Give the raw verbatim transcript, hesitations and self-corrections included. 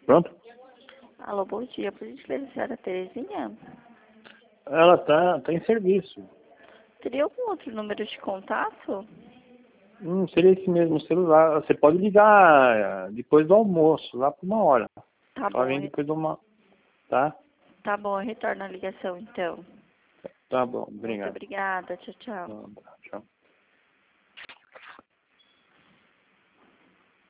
Pronto? Alô, bom dia. Por gentileza, senhora Terezinha? Ela tá, tá em serviço. Teria algum outro número de contato? Hum, seria esse mesmo celular. Você pode ligar eh, depois do almoço, lá por uma hora. Tá Ela bom, vem re- depois de uma... Tá? tá bom, eu retorno a ligação então. Tá bom, Muito obrigado. obrigada, tchau, tchau. Tá.